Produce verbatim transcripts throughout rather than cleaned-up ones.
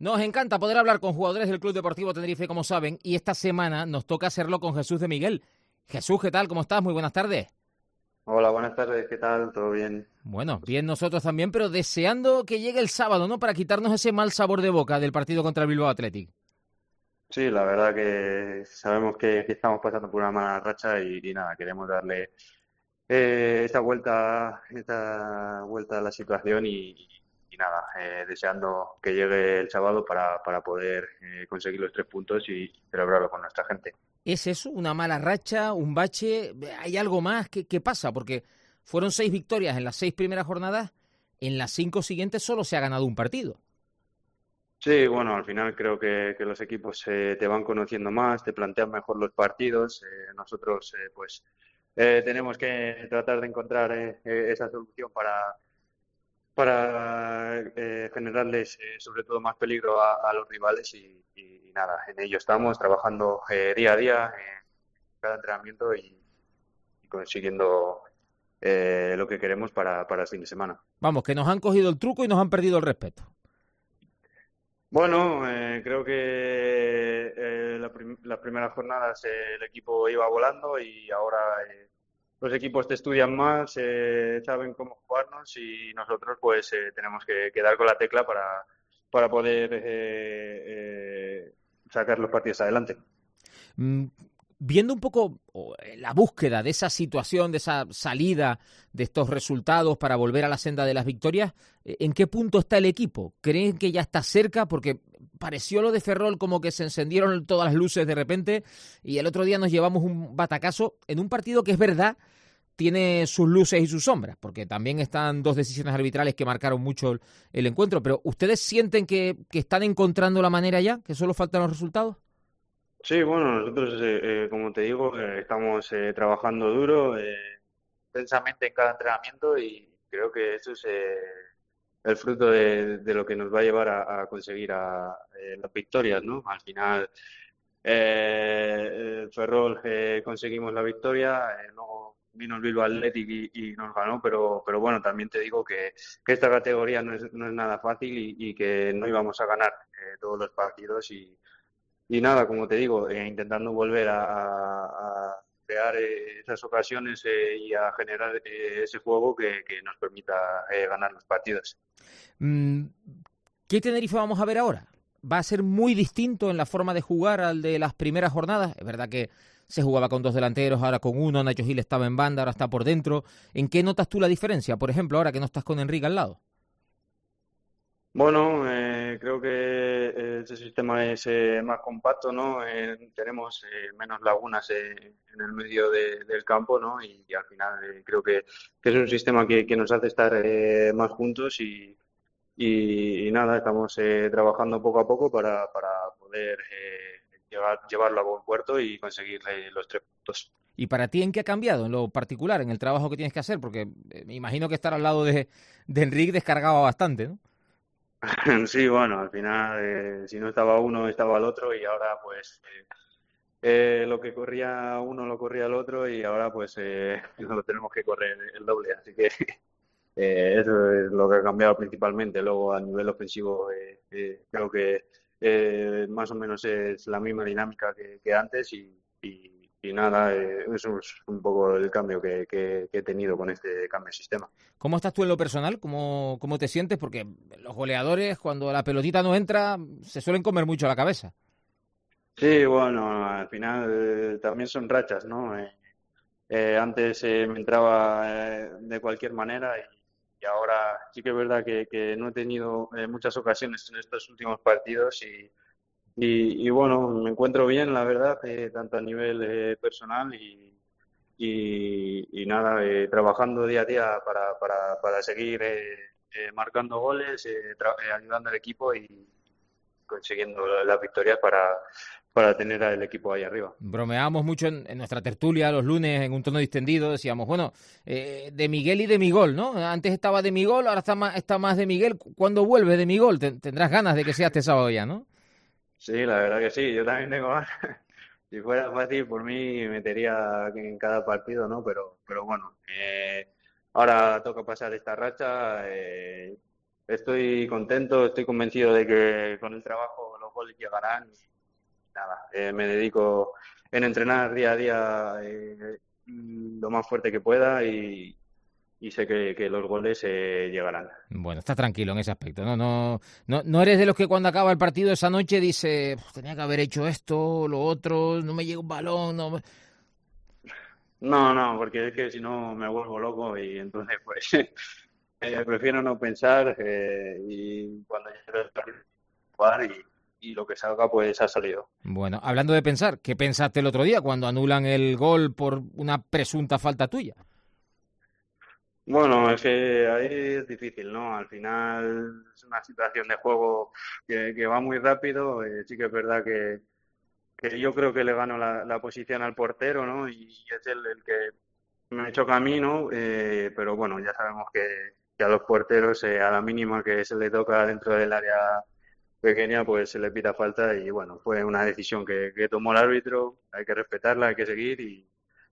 Nos encanta poder hablar con jugadores del Club Deportivo Tenerife, como saben, y esta semana nos toca hacerlo con Jesús de Miguel. Jesús, ¿qué tal? ¿Cómo estás? Muy buenas tardes. Hola, buenas tardes, ¿qué tal? ¿Todo bien? Bueno, bien nosotros también, pero deseando que llegue el sábado, ¿no? Para quitarnos ese mal sabor de boca del partido contra el Bilbao Athletic. Sí, la verdad que sabemos que, que estamos pasando por una mala racha y, y nada, queremos darle eh, esta vuelta, esta vuelta a la situación y, y nada, eh, deseando que llegue el sábado para, para poder eh, conseguir los tres puntos y celebrarlo con nuestra gente. ¿Es eso? ¿Una mala racha? ¿Un bache? ¿Hay algo más? ¿Qué, qué pasa? Porque fueron seis victorias en las seis primeras jornadas, en las cinco siguientes solo se ha ganado un partido. Sí, bueno, al final creo que, que los equipos eh, te van conociendo más, te plantean mejor los partidos. Eh, nosotros, eh, pues, eh, tenemos que tratar de encontrar eh, eh, esa solución para, para eh, generarles, eh, sobre todo, más peligro a, a los rivales. Y, y- y nada, en ello estamos trabajando eh, día a día, en cada entrenamiento y, y consiguiendo eh, lo que queremos para, para el fin de semana. Vamos, que nos han cogido el truco y nos han perdido el respeto. Bueno, eh, creo que eh, la prim- las primeras jornadas eh, el equipo iba volando y ahora eh, los equipos te estudian más, eh, saben cómo jugarnos y nosotros pues eh, tenemos que, que dar con la tecla para, para poder eh, eh, sacar los partidos adelante. Mm, Viendo un poco oh, eh, la búsqueda de esa situación, de esa salida de estos resultados para volver a la senda de las victorias, eh, ¿en qué punto está el equipo? ¿Creen que ya está cerca? Porque pareció lo de Ferrol como que se encendieron todas las luces de repente y el otro día nos llevamos un batacazo en un partido que es verdad tiene sus luces y sus sombras, porque también están dos decisiones arbitrales que marcaron mucho el, el encuentro, pero ¿ustedes sienten que, que están encontrando la manera ya? ¿Que solo faltan los resultados? Sí, bueno, nosotros, eh, eh, como te digo, eh, estamos eh, trabajando duro, eh, intensamente en cada entrenamiento y creo que eso es eh, el fruto de, de lo que nos va a llevar a, a conseguir a, eh, las victorias, ¿no? Al final, eh, el Ferrol eh, conseguimos la victoria, eh, luego vino el Bilbao Athletic y, y nos ganó, pero, pero bueno, también te digo que, que esta categoría no es, no es nada fácil y, y que no íbamos a ganar eh, todos los partidos y y nada, como te digo, eh, intentando volver a, a- a crear eh, esas ocasiones eh, y a generar eh, ese juego que, que nos permita eh, ganar los partidos. Mm, ¿Qué Tenerife vamos a ver ahora? ¿Va a ser muy distinto en la forma de jugar al de las primeras jornadas? Es verdad que se jugaba con dos delanteros, ahora con uno, Nacho Gil estaba en banda, ahora está por dentro. ¿En qué notas tú la diferencia, por ejemplo, ahora que no estás con Enrique al lado? Bueno, eh, creo que eh, ese sistema es eh, más compacto, ¿no? Eh, tenemos eh, menos lagunas eh, en el medio de- del campo, ¿no? Y, y al final eh, creo que, que es un sistema que, que nos hace estar eh, más juntos y, y, y nada, estamos eh, trabajando poco a poco para, para poder eh, llevar, llevarlo a buen puerto y conseguir eh, los tres puntos. ¿Y para ti en qué ha cambiado en lo particular, en el trabajo que tienes que hacer? Porque eh, me imagino que estar al lado de, de Enrique descargaba bastante, ¿no? Sí, bueno, al final, eh, si no estaba uno, estaba el otro y ahora pues eh, eh, lo que corría uno lo corría el otro y ahora pues eh, lo tenemos que correr el doble. Así que eh, eso es lo que ha cambiado principalmente. Luego a nivel ofensivo eh, eh, creo que eh, más o menos es la misma dinámica que, que antes y, y- y nada, eh, eso es un poco el cambio que, que- que he tenido con este cambio de sistema. ¿Cómo estás tú en lo personal? ¿Cómo, cómo te sientes? Porque los goleadores, cuando la pelotita no entra, se suelen comer mucho la cabeza. Sí, bueno, al final eh, también son rachas, ¿no? Eh, eh, antes eh, me entraba eh, de cualquier manera y, y ahora sí que es verdad que, que no he tenido eh, muchas ocasiones en estos últimos partidos y, y, y bueno, me encuentro bien, la verdad, eh, tanto a nivel eh, personal y, y, y nada, eh, trabajando día a día para, para, para seguir eh, eh, marcando goles, eh, tra- eh, ayudando al equipo y consiguiendo las victorias para, para tener al equipo ahí arriba. Bromeábamos mucho en, en nuestra tertulia los lunes en un tono distendido, decíamos, bueno, eh, de Miguel y de Migol, ¿no? Antes estaba de Migol, ahora está más, está más de Miguel. ¿Cuándo vuelve de Migol? Ten- tendrás ganas de que sea este sábado ya, ¿no? Sí, la verdad que sí, yo también tengo ganas. Si fuera fácil, por mí metería en cada partido, ¿no? Pero, pero bueno, eh, ahora toca pasar esta racha. eh, estoy contento, estoy convencido de que con el trabajo los goles llegarán. Y nada, eh, me dedico en entrenar día a día eh, lo más fuerte que pueda y, y sé que, que los goles eh, llegarán. Bueno, estás tranquilo en ese aspecto, ¿no? No, no, no eres de los que cuando acaba el partido esa noche dice, tenía que haber hecho esto, lo otro, no me llega un balón, no me-". No, no, porque es que si no me vuelvo loco y entonces pues eh, prefiero no pensar eh, y cuando llegue el partido jugar y, y lo que salga pues ha salido. Bueno, hablando de pensar, ¿qué pensaste el otro día cuando anulan el gol por una presunta falta tuya? Bueno, es que ahí es difícil, ¿no? Al final es una situación de juego que, que va muy rápido. Eh, sí que es verdad que, que yo creo que le gano la, la posición al portero, ¿no? Y es él el que me choca a mí, ¿no? Eh, pero bueno, ya sabemos que, que a los porteros, eh, a la mínima que se le toca dentro del área pequeña, pues se le pita falta y bueno, fue una decisión que, que tomó el árbitro, hay que respetarla, hay que seguir y,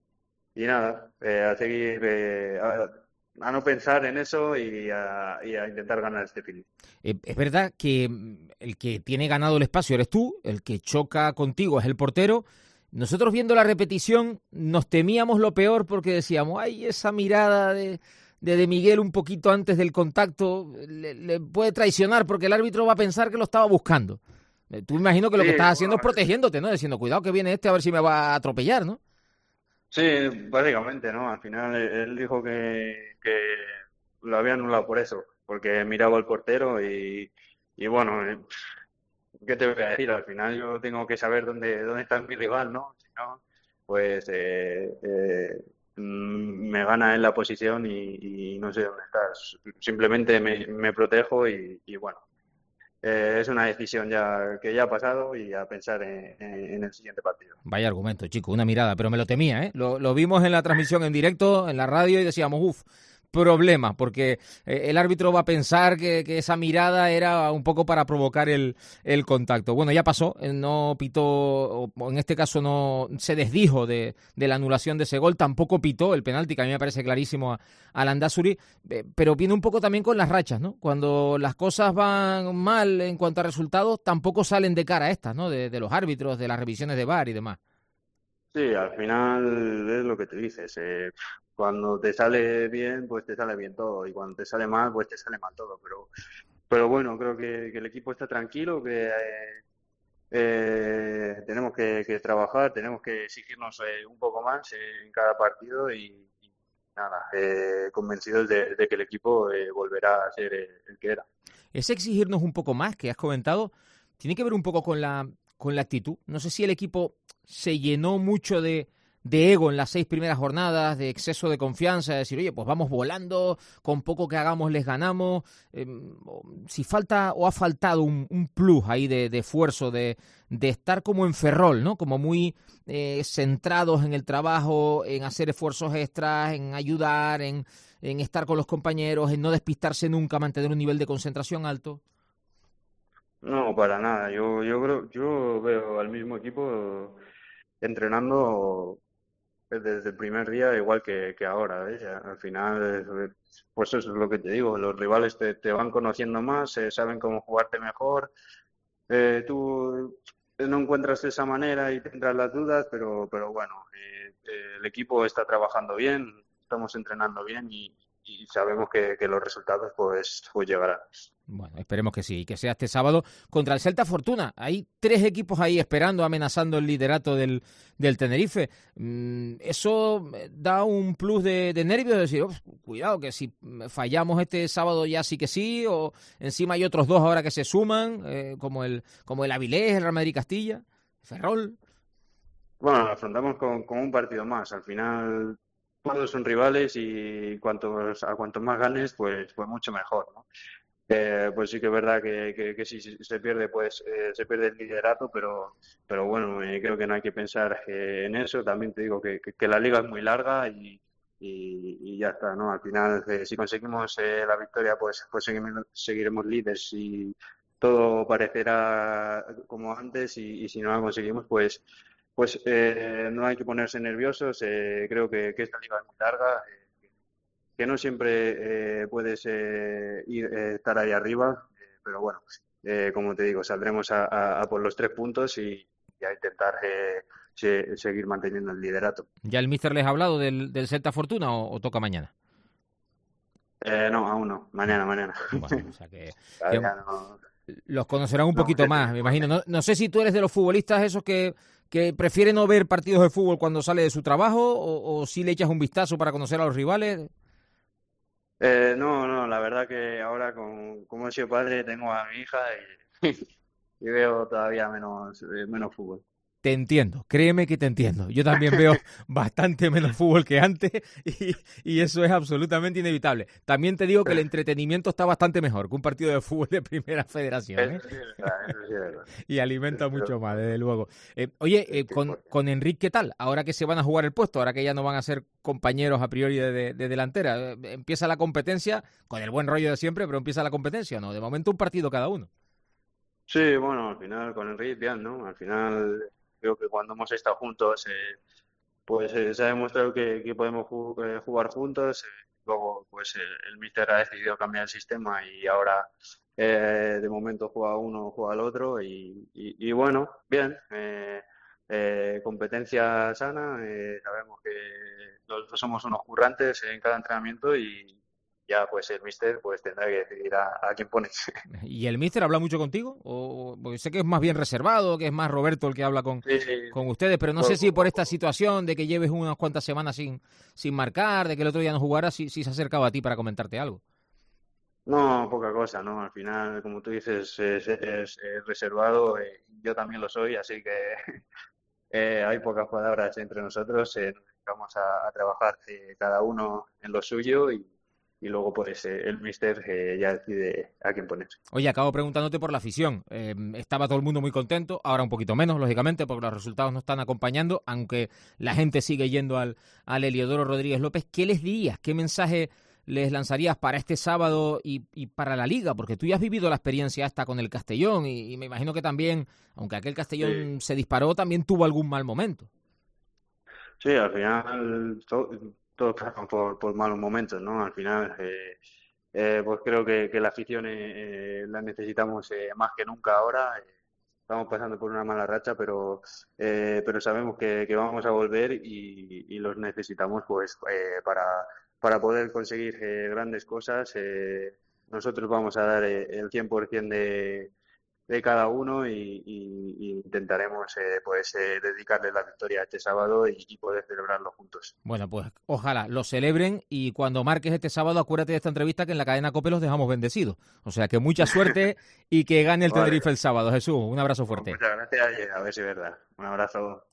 y nada, eh, a seguir, eh, a, a no pensar en eso y a, y a intentar ganar este fin. Eh, es verdad que mm, el que tiene ganado el espacio eres tú, el que choca contigo es el portero. Nosotros viendo la repetición nos temíamos lo peor porque decíamos, ay, esa mirada de, de, de Miguel un poquito antes del contacto le, le puede traicionar porque el árbitro va a pensar que lo estaba buscando. Eh, Tú imagino que lo Sí, que estás haciendo bueno, es protegiéndote, ¿no? Diciendo, cuidado que viene este a ver si me va a atropellar, ¿no? sí, básicamente, ¿no? Al final él, él dijo que, que lo había anulado por eso, porque miraba al portero y, y bueno, eh, ¿qué te voy a decir? Al final yo tengo que saber dónde, dónde está mi rival, ¿no? Si no, pues eh, eh, mm, me gana en la posición y, y no sé dónde estás. Simplemente me, me protejo y, y bueno, eh, es una decisión ya que ya ha pasado y a pensar en, en- en el siguiente partido. Vaya argumento, chico, una mirada, pero me lo temía, ¿eh? Lo, lo vimos en la transmisión en directo, en la radio, y decíamos, uff, problema, porque eh, el árbitro va a pensar que, que esa mirada era un poco para provocar el, el contacto. Bueno, ya pasó, eh, no pitó, o o en este caso no se desdijo de, de la anulación de ese gol, tampoco pitó el penalti, que a mí me parece clarísimo a, a Landázuri, eh, pero viene un poco también con las rachas, ¿no? Cuando las cosas van mal en cuanto a resultados, tampoco salen de cara a estas, ¿no? De, de los árbitros, de las revisiones de V A R y demás. Sí, al final es lo que tú dices. Eh, cuando te sale bien, pues te sale bien todo. Y cuando te sale mal, pues te sale mal todo. Pero, pero bueno, creo que, que el equipo está tranquilo, que eh, eh, tenemos que, que trabajar, tenemos que exigirnos eh, un poco más eh, en cada partido y, y nada, eh, convencidos de, de que el equipo eh, volverá a ser eh, el que era. Ese exigirnos un poco más que has comentado tiene que ver un poco con la, con la actitud. No sé si el equipo se llenó mucho de, de ego en las seis primeras jornadas, de exceso de confianza, de decir, oye, pues vamos volando, con poco que hagamos les ganamos. Eh, si falta o ha faltado un, un plus ahí de, de esfuerzo, de, de estar como en Ferrol, ¿no? Como muy eh, centrados en el trabajo, en hacer esfuerzos extras, en ayudar, en, en estar con los compañeros, en no despistarse nunca, mantener un nivel de concentración alto. No, para nada. Yo, yo creo, yo veo al mismo equipo entrenando desde el primer día, igual que, que ahora, ¿ves? Ya, al final, eh, pues eso es lo que te digo, los rivales te, te van conociendo más, eh, saben cómo jugarte mejor, eh, tú no encuentras esa manera y tendrás las dudas, pero, pero bueno, eh, eh, el equipo está trabajando bien, estamos entrenando bien y, y sabemos que, que los resultados pues, pues llegarán. Bueno, esperemos que sí, que sea este sábado contra el Celta Fortuna. Hay tres equipos ahí esperando, amenazando el liderato del, del Tenerife. Mm, eso da un plus de, de nervios, de decir, "Uf, cuidado, que si fallamos este sábado ya sí que sí, o encima hay otros dos ahora que se suman, eh, como el como el Avilés, el Real Madrid Castilla, Ferrol". Bueno, lo afrontamos con, con un partido más. Al final todos son rivales y cuantos, a cuantos más ganes, pues, pues mucho mejor, ¿no? Eh, pues sí que es verdad que, que, que si se pierde, pues eh, se pierde el liderato, pero, pero bueno, eh, creo que no hay que pensar eh, en eso. También te digo que, que, que la liga es muy larga y, y, y ya está, ¿no? Al final, eh, si conseguimos eh, la victoria, pues, pues seguiremos, seguiremos líderes y todo parecerá como antes y, y si no la conseguimos, pues, pues eh, no hay que ponerse nerviosos. Eh, creo que, que esta liga es muy larga. Eh, que no siempre eh, puedes eh, ir, eh, estar ahí arriba, eh, pero bueno, eh, como te digo, saldremos a, a- a por los tres puntos y, y a intentar eh, se- seguir manteniendo el liderato. ¿Ya el míster les ha hablado del, del Celta Fortuna o, o toca mañana? Eh, no, aún no, mañana, mañana. Bueno, o sea que, que Todavía no, los conocerán un no poquito mucho más, me tiempo. imagino. No, no sé si tú eres de los futbolistas esos que, que prefieren no ver partidos de fútbol cuando sale de su trabajo o, o si le echas un vistazo para conocer a los rivales. Eh, no, no, la verdad que ahora con, como he sido padre tengo a mi hija y, y veo todavía menos, eh, menos fútbol. Te entiendo, créeme que te entiendo. Yo también veo bastante menos fútbol que antes y, y eso es absolutamente inevitable. También te digo que el entretenimiento está bastante mejor que un partido de fútbol de primera federación, ¿eh? Eso sí es verdad, eso sí es verdad. Y alimenta mucho Pero, más, desde luego. Eh, oye, eh, con, cien por ciento. con Enrique, ¿qué tal? Ahora que se van a jugar el puesto, ahora que ya no van a ser compañeros a priori de, de- de delantera, eh, empieza la competencia, con el buen rollo de siempre, pero empieza la competencia, ¿no? De momento un partido cada uno. Sí, bueno, al final con Enrique bien, ¿no? Al final creo que cuando hemos estado juntos, eh, pues eh, se ha demostrado que, que podemos ju- eh, jugar juntos. eh, luego, pues eh, el míster ha decidido cambiar el sistema y ahora eh, de momento juega uno, juega el otro y, y- y bueno, bien. eh, eh, competencia sana. eh, sabemos que los dos somos unos currantes en cada entrenamiento y ya pues el míster pues tendrá que decidir a, a quién pones. ¿Y el míster habla mucho contigo? O, porque sé que es más bien reservado, que es más Roberto el que habla con, Sí, sí, con ustedes, pero no sé si poco, por esta poco. situación de que lleves unas cuantas semanas sin, sin marcar, de que el otro día no jugara, si, si se ha acercado a ti para comentarte algo. No, poca cosa, ¿no? Al final, como tú dices, es, es- es reservado, eh, yo también lo soy, así que eh, hay pocas palabras entre nosotros, eh, nos dedicamos a, a trabajar eh, cada uno en lo suyo y, y luego pues eh, el míster eh, ya decide a quién poner. Oye, acabo preguntándote por la afición. Eh, estaba todo el mundo muy contento, ahora un poquito menos, lógicamente, porque los resultados no están acompañando, aunque la gente sigue yendo al, al Heliodoro Rodríguez López. ¿Qué les dirías? ¿Qué mensaje les lanzarías para este sábado y, y para la Liga? Porque tú ya has vivido la experiencia esta con el Castellón y, y me imagino que también, aunque aquel Sí, Castellón se disparó, también tuvo algún mal momento. sí, al final to- todos pasan por, por malos momentos, ¿no? Al final, eh, eh, pues creo que, que la afición eh, eh, la necesitamos eh, más que nunca ahora. eh, Estamos pasando por una mala racha, pero, eh, pero sabemos que, que vamos a volver y, y los necesitamos pues eh, para, para poder conseguir eh, grandes cosas. eh, nosotros vamos a dar eh, el cien por ciento de, de cada uno y, y- y intentaremos eh, pues eh, dedicarle la victoria este sábado y, y poder celebrarlo juntos. Bueno, pues ojalá lo celebren y cuando marques este sábado acuérdate de esta entrevista que en la cadena COPE los dejamos bendecidos. O sea que mucha suerte y que gane el Vale, Tenerife el sábado. Jesús, un abrazo pues fuerte. muchas gracias y a ver si es verdad. Un abrazo.